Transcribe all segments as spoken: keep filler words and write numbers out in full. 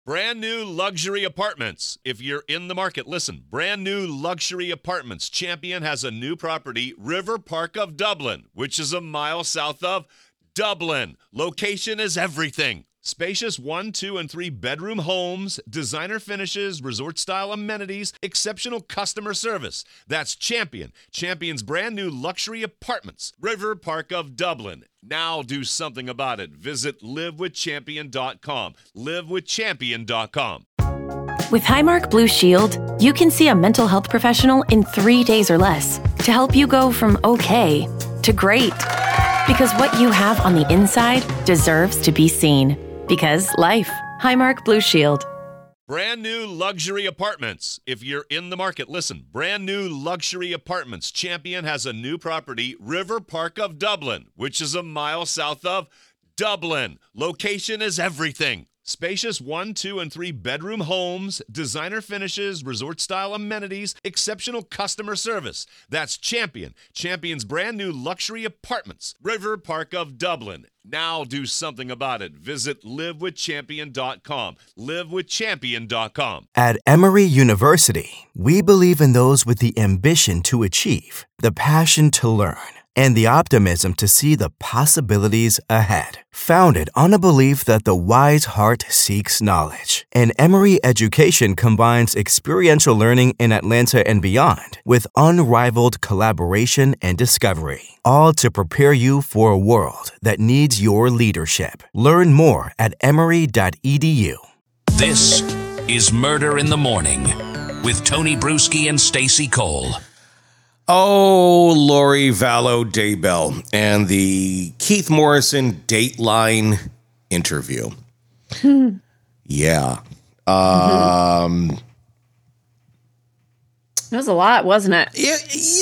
Brand new luxury apartments. If you're in the market, listen. Brand new luxury apartments. Champion has a new property, River Park of Dublin, which is a mile south of Dublin. Location is everything. Spacious one, two, and three bedroom homes, designer finishes, resort-style amenities, exceptional customer service. That's Champion. Champion's brand new luxury apartments. River Park of Dublin. Now do something about it. Visit live with champion dot com. live with champion dot com. With Highmark Blue Shield, you can see a mental health professional in three days or less to help you go from okay to great. Because what you have on the inside deserves to be seen. Because life. Highmark Blue Shield. Brand new luxury apartments. If you're in the market, listen. Brand new luxury apartments. Champion has a new property, River Park of Dublin, which is a mile south of Dublin. Location is everything. Spacious one, two, and three bedroom homes, designer finishes, resort-style amenities, exceptional customer service. That's Champion. Champion's brand new luxury apartments. River Park of Dublin. Now do something about it. Visit live with champion dot com. live with champion dot com. At Emory University, we believe in those with the ambition to achieve, the passion to learn, and the optimism to see the possibilities ahead. Founded on a belief that the wise heart seeks knowledge, and Emory education combines experiential learning in Atlanta and beyond with unrivaled collaboration and discovery, all to prepare you for a world that needs your leadership. Learn more at emory dot e d u. This is Murder in the Morning with Tony Bruschi and Stacey Cole. Oh, Lori Vallow Daybell and the Keith Morrison Dateline interview. Yeah. Um, it was a lot, wasn't it? Yeah.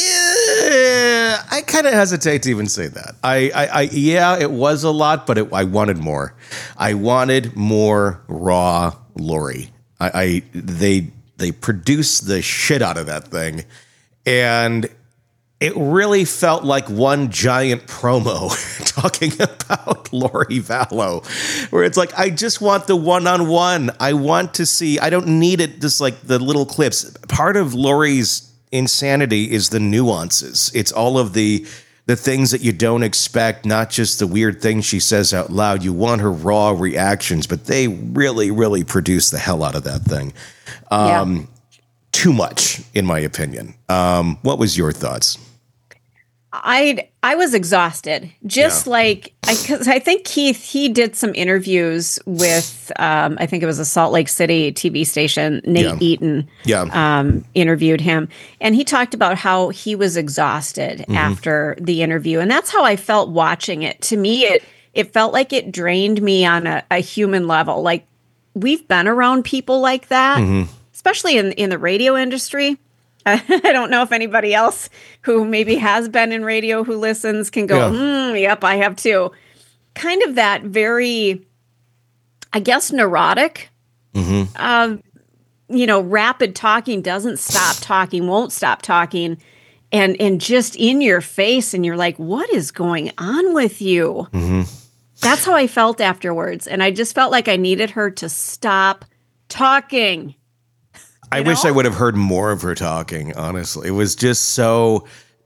yeah I kind of hesitate to even say that. I, I, I, yeah, it was a lot, but it, I wanted more. I wanted more raw Lori. I, I, they, they produced the shit out of that thing. And it really felt like one giant promo talking about Lori Vallow, where it's like, I just want the one-on-one. I want to see, I don't need it just like the little clips. Part of Lori's insanity is the nuances. It's all of the the things that you don't expect, not just the weird things she says out loud. You want her raw reactions, but they really, really produce the hell out of that thing. Um, yeah. Too much, in my opinion. Um, what was your thoughts? I I was exhausted, just yeah. like because I, I think Keith he did some interviews with um, I think it was a Salt Lake City T V station. Nate yeah. Eaton, yeah, um, interviewed him, and he talked about how he was exhausted mm-hmm. after the interview, and that's how I felt watching it. To me, it it felt like it drained me on a, a human level. Like we've been around people like that. Mm-hmm. Especially in, in the radio industry. I don't know if anybody else who maybe has been in radio who listens can go, yeah. hmm, yep, I have too. Kind of that very, I guess, neurotic, mm-hmm. uh, you know, rapid talking, doesn't stop talking, won't stop talking, and, and just in your face. And you're like, what is going on with you? Mm-hmm. That's how I felt afterwards. And I just felt like I needed her to stop talking. I know? wish I would have heard more of her talking, honestly. It was just so...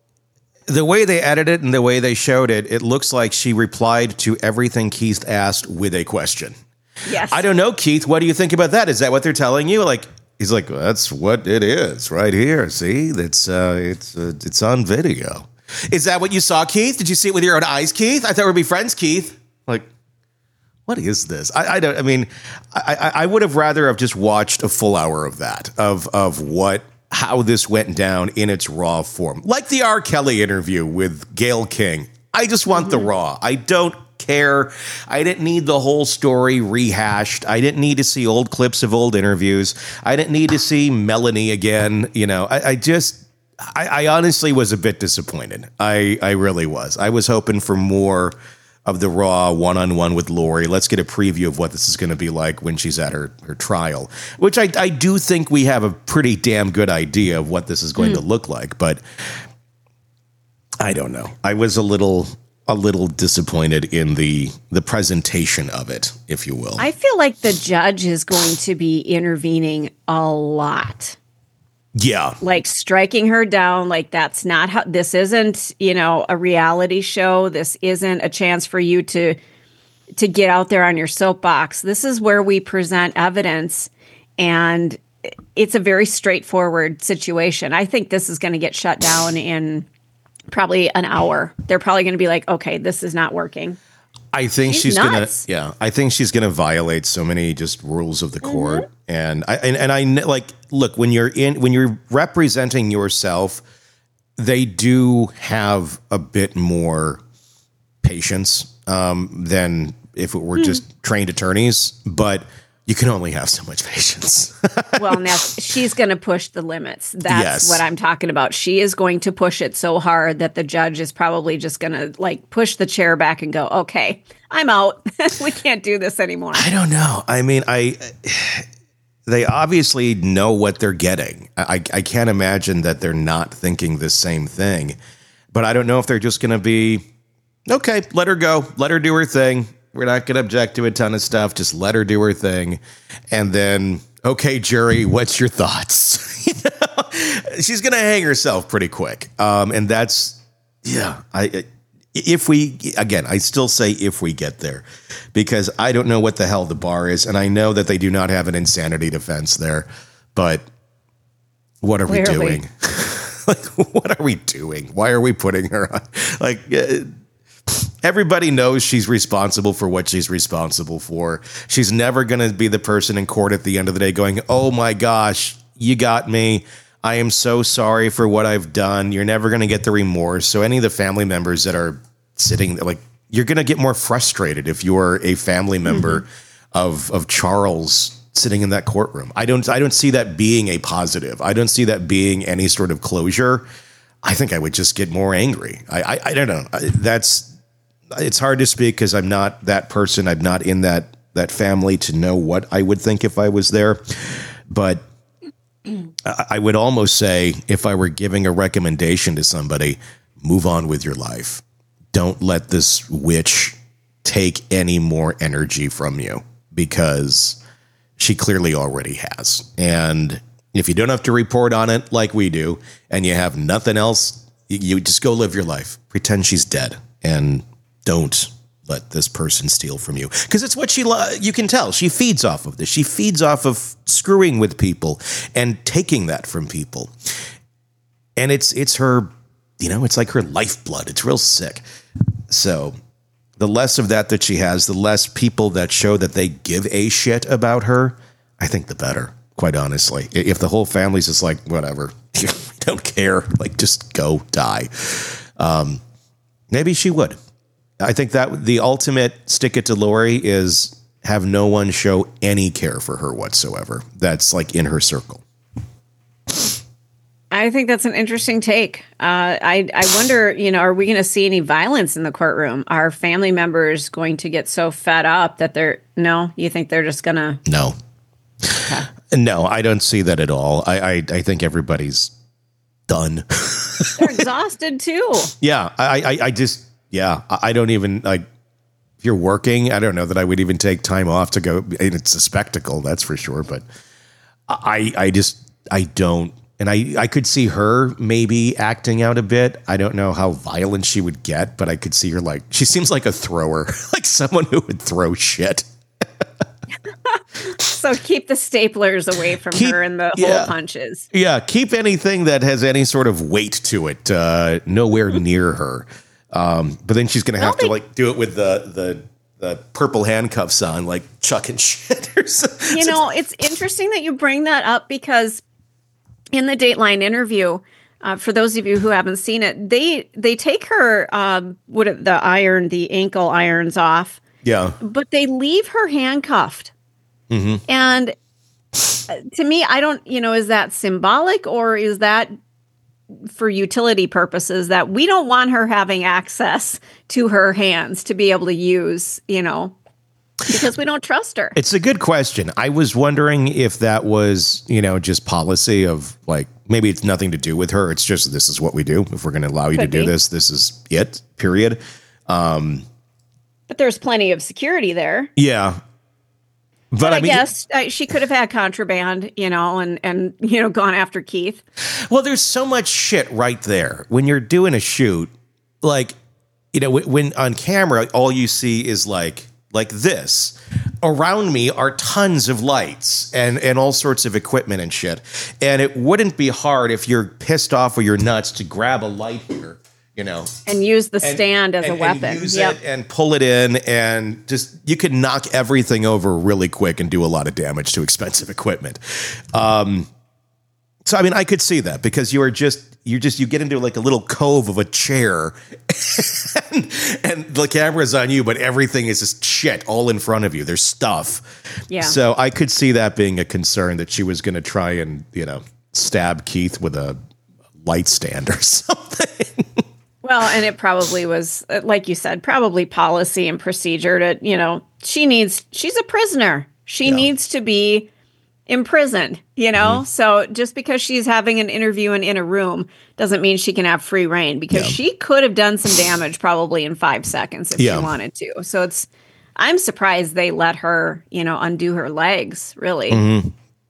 The way they edited it and the way they showed it, it looks like she replied to everything Keith asked with a question. Yes. I don't know, Keith. What do you think about that? Is that what they're telling you? Like, he's like, well, that's what it is right here. See, it's uh, it's uh, it's on video. Is that what you saw, Keith? Did you see it with your own eyes, Keith? I thought we'd be friends, Keith. Like... What is this? I, I don't. I mean, I, I would have rather have just watched a full hour of that, of of what how this went down in its raw form, like the R. Kelly interview with Gayle King. I just want mm-hmm. the raw. I don't care. I didn't need the whole story rehashed. I didn't need to see old clips of old interviews. I didn't need to see Melanie again. You know, I, I just. I, I honestly was a bit disappointed. I I really was. I was hoping for more of the raw one-on-one with Lori. Let's get a preview of what this is going to be like when she's at her, her trial, which I, I do think we have a pretty damn good idea of what this is going mm. to look like. But I don't know. I was a little a little disappointed in the the presentation of it, if you will. I feel like the judge is going to be intervening a lot. Yeah. Like striking her down, like that's not how, this isn't, you know, a reality show. This isn't a chance for you to to get out there on your soapbox. This is where we present evidence, and it's a very straightforward situation. I think this is going to get shut down in probably an hour. They're probably going to be like, okay, this is not working. I think she's she's gonna, nuts. yeah. I think she's gonna violate so many just rules of the court, mm-hmm. and I and, and I kn- like look when you're in when you're representing yourself, they do have a bit more patience um, than if it were mm. just trained attorneys, but you can only have so much patience. Well, and that's, she's going to push the limits. That's yes. what I'm talking about. She is going to push it so hard that the judge is probably just going to like push the chair back and go, okay, I'm out. We can't do this anymore. I don't know. I mean, I they obviously know what they're getting. I, I can't imagine that they're not thinking the same thing. But I don't know if they're just going to be, okay, let her go. Let her do her thing. We're not going to object to a ton of stuff. Just let her do her thing. And then, okay, jury, what's your thoughts? You know? She's going to hang herself pretty quick. Um, and that's, yeah, I, if we, again, I still say if we get there, because I don't know what the hell the bar is. And I know that they do not have an insanity defense there, but what are Clearly. we doing? Like, what are we doing? Why are we putting her on? Like, uh, everybody knows she's responsible for what she's responsible for. She's never going to be the person in court at the end of the day going, oh my gosh, you got me. I am so sorry for what I've done. You're never going to get the remorse. So any of the family members that are sitting, like, you're going to get more frustrated if you're a family member mm-hmm. of of Charles sitting in that courtroom. I don't I don't see that being a positive. I don't see that being any sort of closure. I think I would just get more angry. I I, I don't know. That's It's hard to speak because I'm not that person. I'm not in that that family to know what I would think if I was there. But I would almost say if I were giving a recommendation to somebody, move on with your life. Don't let this witch take any more energy from you, because she clearly already has. And if you don't have to report on it like we do, and you have nothing else, you just go live your life. Pretend she's dead, and don't let this person steal from you, because it's what she lo- you can tell she feeds off of this. She feeds off of screwing with people and taking that from people. And it's it's her, you know, it's like her lifeblood. It's real sick. So the less of that that she has, the less people that show that they give a shit about her, I think the better, quite honestly. If the whole family's just like, whatever, we don't care, like, just go die. Um, maybe she would. I think that the ultimate stick it to Lori is have no one show any care for her whatsoever. That's like in her circle. I think that's an interesting take. Uh, I I wonder, you know, are we going to see any violence in the courtroom? Are family members going to get so fed up that they're, no, you think they're just going to? No. Okay. No, I don't see that at all. I, I, I think everybody's done. They're exhausted too. Yeah, I, I, I just, Yeah, I don't even, like, if you're working, I don't know that I would even take time off to go. And it's a spectacle, that's for sure. But I I just, I don't. And I, I could see her maybe acting out a bit. I don't know how violent she would get, but I could see her, like, she seems like a thrower, like someone who would throw shit. So keep the staplers away from keep, her and the yeah, hole punches. Yeah, keep anything that has any sort of weight to it uh, nowhere near her. Um, but then she's going to have to, like, do it with the, the the purple handcuffs on, like chucking shit or something. You know, it's interesting that you bring that up, because in the Dateline interview, uh, for those of you who haven't seen it, they they take her, um, what it, the iron, the ankle irons off. Yeah. But they leave her handcuffed. Mm-hmm. And to me, I don't, you know, is that symbolic, or is that for utility purposes, that we don't want her having access to her hands to be able to use, you know, because we don't trust her? It's a good question. I was wondering if that was, you know, just policy of, like, maybe it's nothing to do with her. It's just, this is what we do. If we're going to allow you Could to do be. this, this is it, period. Um, but there's plenty of security there. Yeah. But, but I, I mean, guess uh, she could have had contraband, you know, and, and, you know, gone after Keith. Well, there's so much shit right there. When you're doing a shoot, like, you know, when, when on camera, all you see is like, like this. Around me are tons of lights and, and all sorts of equipment and shit. And it wouldn't be hard if you're pissed off or you're nuts to grab a light here. You know, and use the stand and, as and, a weapon. And use yep. it and pull it in, and just you could knock everything over really quick and do a lot of damage to expensive equipment. Um, so I mean, I could see that because you are just you just you get into like a little cove of a chair, and, and the camera's on you, but everything is just shit all in front of you. There's stuff. Yeah. So I could see that being a concern that she was going to try and you know stab Keith with a light stand or something. Well, and it probably was, like you said, probably policy and procedure to, you know, she needs, she's a prisoner. She yeah. needs to be imprisoned, you know? Mm-hmm. So just because she's having an interview and in a room doesn't mean she can have free reign because yeah. she could have done some damage probably in five seconds if yeah. she wanted to. So it's, I'm surprised they let her, you know, undo her legs, really. Mm-hmm.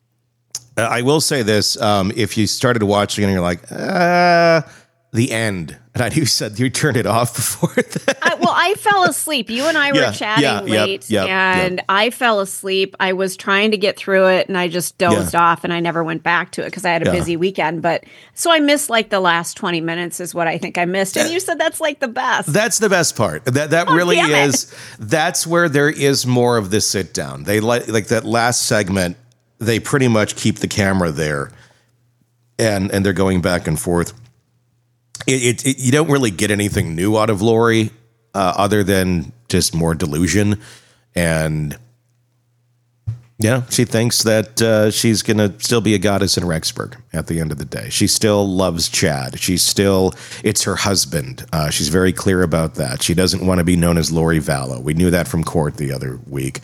I will say this, um, if you started watching and you're like, uh, the end. And I knew you said you turned it off before that. I, well, I fell asleep. You and I were yeah, chatting yeah, late, yep, yep, and yep. I fell asleep. I was trying to get through it, and I just dozed yeah. off, and I never went back to it because I had a yeah. busy weekend. But so I missed like the last twenty minutes is what I think I missed. And you said that's like the best. That's the best part. That that oh, really is. It. That's where there is more of the sit down. They like like that last segment. They pretty much keep the camera there, and and they're going back and forth. It, it, it, you don't really get anything new out of Lori uh, other than just more delusion. And, yeah, she thinks that uh, she's going to still be a goddess in Rexburg at the end of the day. She still loves Chad. She's still, it's her husband. Uh, she's very clear about that. She doesn't want to be known as Lori Vallow. We knew that from court the other week.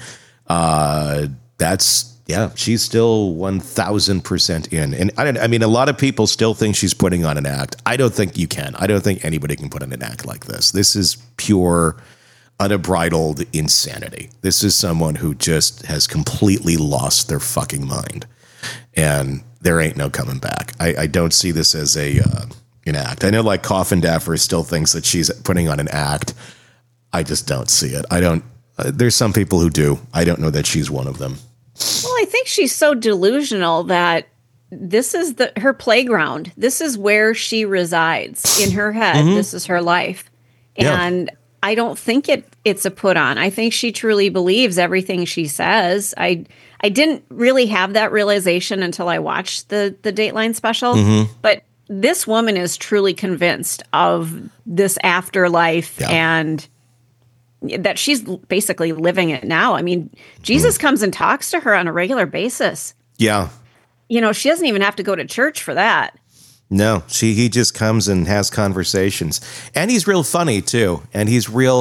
Uh, that's... Yeah, she's still one thousand percent in. And I, don't, I mean, a lot of people still think she's putting on an act. I don't think you can. I don't think anybody can put on an act like this. This is pure, unbridled insanity. This is someone who just has completely lost their fucking mind. And there ain't no coming back. I, I don't see this as a uh, an act. I know like Coffin Daffer still thinks that she's putting on an act. I just don't see it. I don't. Uh, there's some people who do. I don't know that she's one of them. Well, I think she's so delusional that this is the her playground. This is where she resides in her head. Mm-hmm. This is her life. And yeah. I don't think it it's a put on. I think she truly believes everything she says. I I didn't really have that realization until I watched the the Dateline special, mm-hmm. but this woman is truly convinced of this afterlife yeah. and that she's basically living it now. I mean, Jesus mm. comes and talks to her on a regular basis. Yeah. You know, she doesn't even have to go to church for that. No, she he just comes and has conversations. And he's real funny, too. And he's real...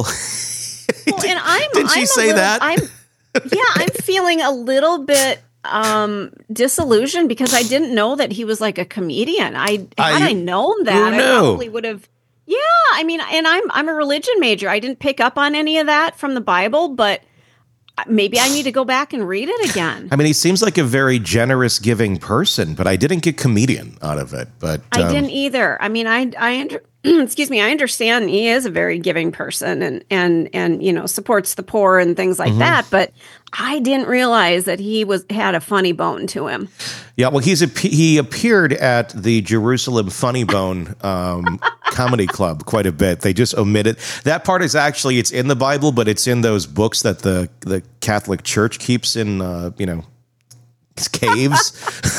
well, and I'm, Did she I'm say little, that? I'm, yeah, I'm feeling a little bit um, disillusioned because I didn't know that he was like a comedian. I Had I, I known that, I probably would have... Yeah, I mean, and I'm I'm a religion major. I didn't pick up on any of that from the Bible, but maybe I need to go back and read it again. I mean, he seems like a very generous, giving person, but I didn't get comedian out of it. But I um, didn't either. I mean, I I under, excuse me, I understand he is a very giving person and and and you know supports the poor and things like mm-hmm. that, but I didn't realize that he was had a funny bone to him. Yeah, well, he's a, he appeared at the Jerusalem Funny Bone um, Comedy Club quite a bit. They just omitted that part. Is actually it's in the Bible, but it's in those books that the the Catholic Church keeps in uh, you know caves.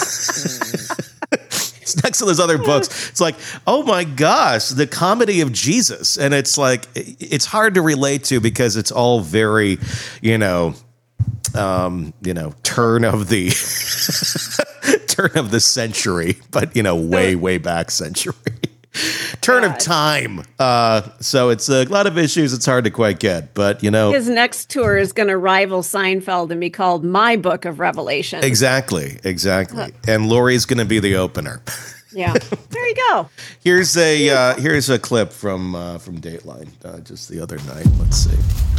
It's next to those other books. It's like, oh my gosh, the comedy of Jesus, and it's like it's hard to relate to because it's all very, you know. Um, you know, turn of the turn of the century, but you know, way, way back century, turn God. of time. Uh, so it's a lot of issues. It's hard to quite get, but you know, his next tour is going to rival Seinfeld and be called My Book of Revelation. Exactly, exactly. And Lori's going to be the opener. Yeah. There you go. Here's a uh, here's a clip from uh, from Dateline uh, just the other night. Let's see.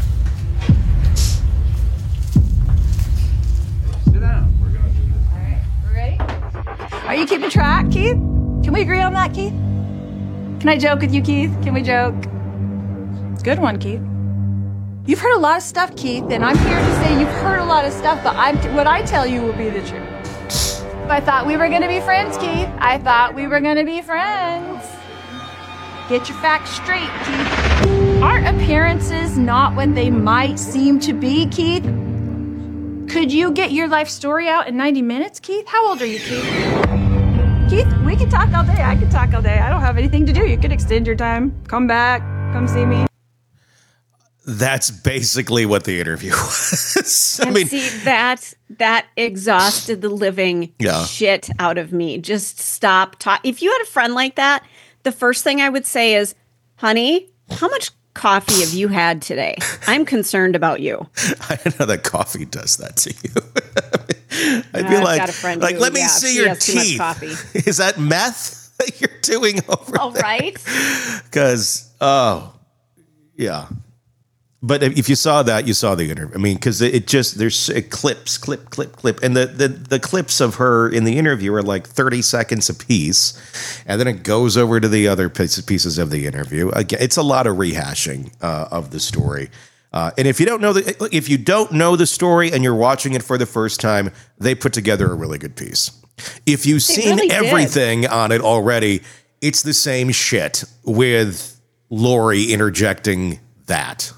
Sit down. We're gonna do this. All right. We're ready? Are you keeping track, Keith? Can we agree on that, Keith? Can I joke with you, Keith? Can we joke? Good one, Keith. You've heard a lot of stuff, Keith, and I'm here to say you've heard a lot of stuff, but I'm what I tell you will be the truth. I thought we were going to be friends, Keith. I thought we were going to be friends. Get your facts straight, Keith. Aren't appearances not what they might seem to be, Keith? Could you get your life story out in ninety minutes, Keith? How old are you, Keith? Keith, we can talk all day. I can talk all day. I don't have anything to do. You could extend your time. Come back. Come see me. That's basically what the interview was. I and mean, see, that that exhausted the living Yeah. shit out of me. Just stop talking. If you had a friend like that, the first thing I would say is, honey, how much coffee have you had today? I'm concerned about you. I don't know that coffee does that to you. I'd be I've like, got a friend like, who, let me yeah, see she your has too much teeth. coffee. Is that meth that you're doing over Oh, there? right? Because, oh, yeah. But if you saw that, you saw the interview. I mean, because it just, there's it clips, clip, clip, clip. And the, the, the clips of her in the interview are like thirty seconds a piece. And then it goes over to the other pieces of the interview. Again, it's a lot of rehashing uh, of the story. Uh, and if you don't know the, if you don't know the story and you're watching it for the first time, they put together a really good piece. If you've seen really did. everything on it already, it's the same shit with Lori interjecting that.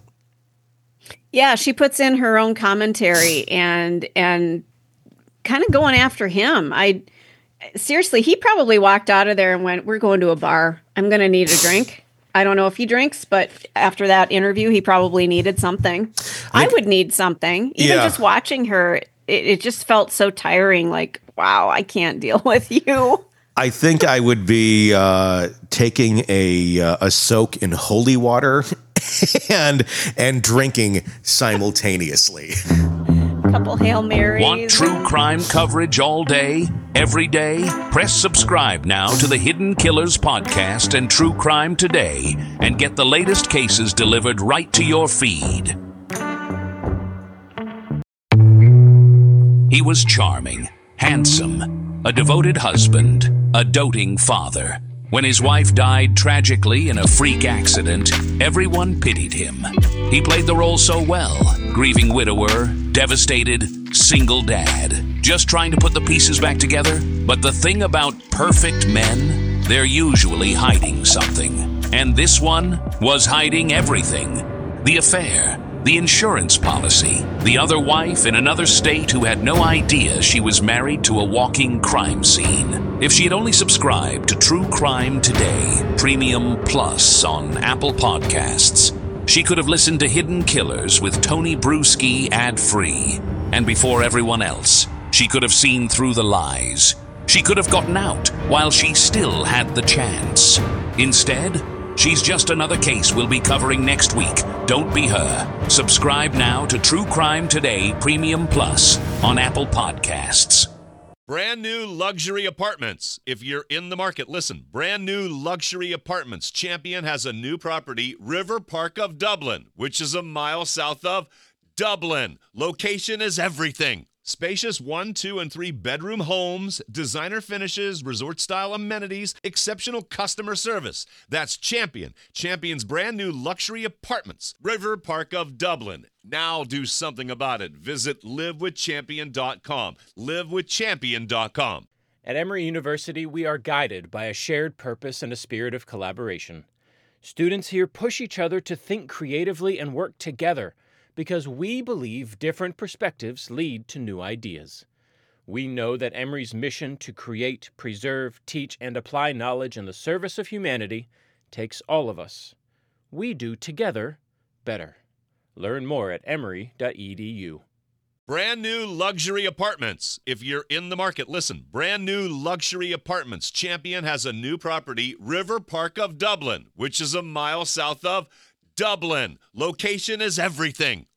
Yeah, she puts in her own commentary and and kind of going after him. I seriously, he probably walked out of there and went, "We're going to a bar. I'm going to need a drink." I don't know if he drinks, but after that interview, he probably needed something. I, I would need something. Even yeah. just watching her, it, it just felt so tiring. Like, wow, I can't deal with you. I think I would be uh, taking a uh, a soak in holy water and and drinking simultaneously. Couple Hail Marys. Want true crime coverage all day, every day? Press subscribe now to the Hidden Killers podcast and True Crime Today and get the latest cases delivered right to your feed. He was charming, handsome, a devoted husband, a doting father. When his wife died tragically in a freak accident, everyone pitied him. He played the role so well, grieving widower, devastated, single dad, just trying to put the pieces back together. But the thing about perfect men, they're usually hiding something. And this one was hiding everything. The affair, the insurance policy, the other wife in another state who had no idea she was married to a walking crime scene. If she had only subscribed to True Crime Today, Premium Plus on Apple Podcasts, she could have listened to Hidden Killers with Tony Bruschi ad-free. And before everyone else, she could have seen through the lies. She could have gotten out while she still had the chance. Instead, she's just another case we'll be covering next week. Don't be her. Subscribe now to True Crime Today Premium Plus on Apple Podcasts. Brand new luxury apartments. If you're in the market, listen. Brand new luxury apartments. Champion has a new property, River Park of Dublin, which is a mile south of Dublin. Location is everything. Spacious one, two, and three bedroom homes, designer finishes, resort-style amenities, exceptional customer service. That's Champion. Champion's brand new luxury apartments, River Park of Dublin. Now do something about it. Visit live with champion dot com. live with champion dot com. At Emory University, we are guided by a shared purpose and a spirit of collaboration. Students here push each other to think creatively and work together, because we believe different perspectives lead to new ideas. We know that Emory's mission to create, preserve, teach, and apply knowledge in the service of humanity takes all of us. We do together better. Learn more at emory dot e d u. Brand new luxury apartments. If you're in the market, listen. Brand new luxury apartments. Champion has a new property, River Park of Dublin, which is a mile south of Dublin. Location is everything.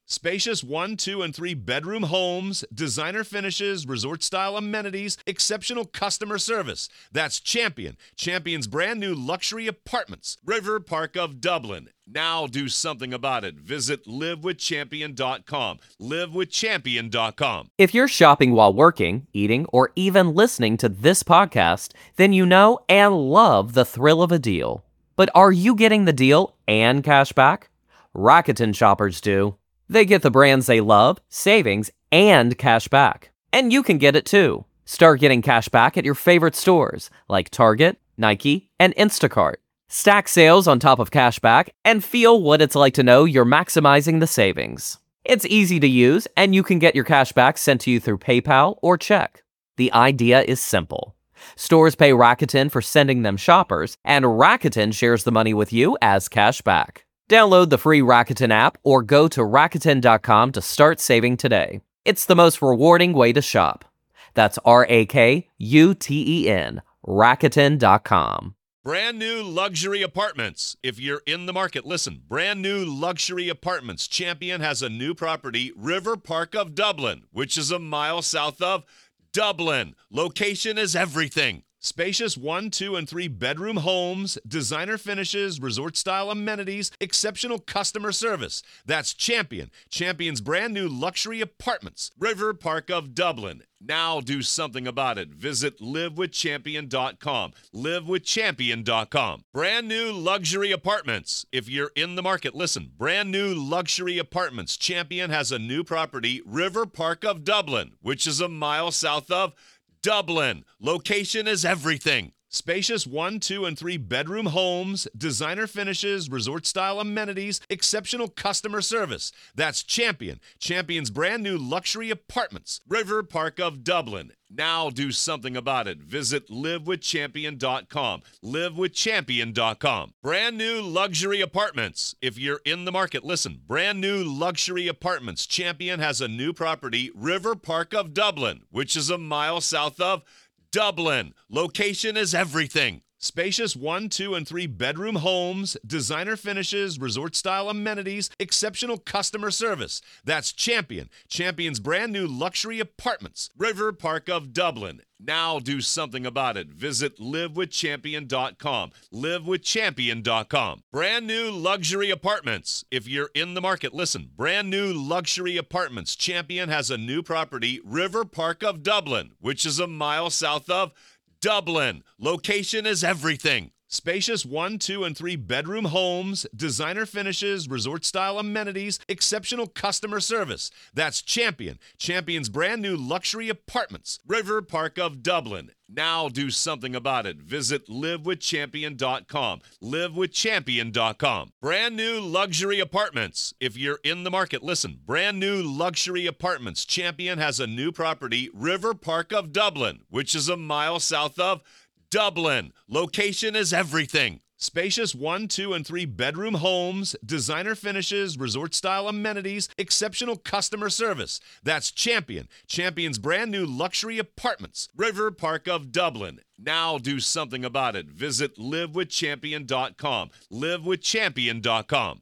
Spacious one, two, and three bedroom homes, designer finishes, resort-style amenities, exceptional customer service. That's Champion. Champion's brand new luxury apartments. River Park of Dublin. Now do something about it. Visit live with champion dot com. live with champion dot com. If you're shopping while working, eating, or even listening to this podcast, then you know and love the thrill of a deal. But are you getting the deal and cash back? Rakuten shoppers do. They get the brands they love, savings, and cash back. And you can get it too. Start getting cash back at your favorite stores like Target, Nike, and Instacart. Stack sales on top of cash back and feel what it's like to know you're maximizing the savings. It's easy to use, and you can get your cash back sent to you through PayPal or check. The idea is simple. Stores pay Rakuten for sending them shoppers, and Rakuten shares the money with you as cash back. Download the free Rakuten app or go to Rakuten dot com to start saving today. It's the most rewarding way to shop. That's R A K U T E N, Rakuten dot com. Brand new luxury apartments. If you're in the market, listen. Brand new luxury apartments. Champion has a new property, River Park of Dublin, which is a mile south of Dublin. Location is everything. Spacious one, two, and three bedroom homes, designer finishes, resort-style amenities, exceptional customer service. That's Champion. Champion's brand new luxury apartments. River Park of Dublin. Now do something about it. Visit live with champion dot com. live with champion dot com. Brand new luxury apartments. If you're in the market, listen. Brand new luxury apartments. Champion has a new property, River Park of Dublin, which is a mile south of Dublin. Location is everything. Spacious one, two, and three bedroom homes, designer finishes, resort-style amenities, exceptional customer service. That's Champion. Champion's brand new luxury apartments. River Park of Dublin. Now do something about it. Visit live with champion dot com. live with champion dot com. Brand new luxury apartments. If you're in the market, listen. Brand new luxury apartments. Champion has a new property, River Park of Dublin, which is a mile south of Dublin. Location is everything. Spacious one, two, and three bedroom homes, designer finishes, resort-style amenities, exceptional customer service. That's Champion. Champion's brand new luxury apartments. River Park of Dublin. Now do something about it. Visit live with champion dot com. live with champion dot com. Brand new luxury apartments. If you're in the market, listen. Brand new luxury apartments. Champion has a new property, River Park of Dublin, which is a mile south of Dublin. Location is everything. Spacious one, two, and three bedroom homes, designer finishes, resort-style amenities, exceptional customer service. That's Champion. Champion's brand new luxury apartments. River Park of Dublin. Now do something about it. Visit live with champion dot com. live with champion dot com. Brand new luxury apartments. If you're in the market, listen. Brand new luxury apartments. Champion has a new property, River Park of Dublin, which is a mile south of Dublin. Location is everything. Spacious one, two, and three bedroom homes, designer finishes, resort-style amenities, exceptional customer service. That's Champion. Champion's brand new luxury apartments. River Park of Dublin. Now do something about it. Visit live with champion dot com. live with champion dot com.